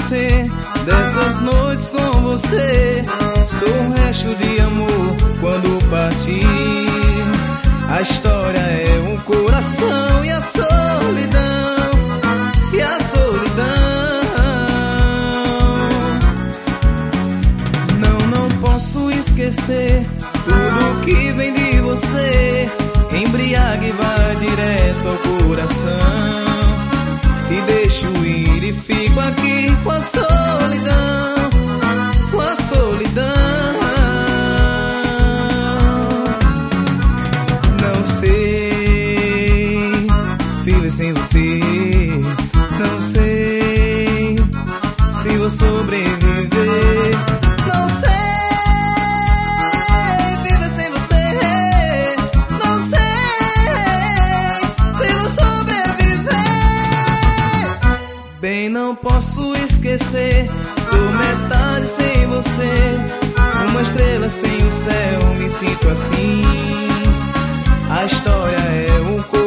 esquecer dessas noites com você. Sou um resto de amor quando partir. A história é um coração e a solidão, e a solidão. Não posso esquecer tudo que vem de você. Embriague e vai direto ao coração. E deixo ir e fico aqui com a solidão, com a solidão. Não sei viver sem você. Não sei se vou sobreviver. Não sei viver sem você. Não sei se vou sobreviver. Bem, não posso esquecer. Sou metade sem você. Uma estrela sem o céu, me sinto assim. A história é um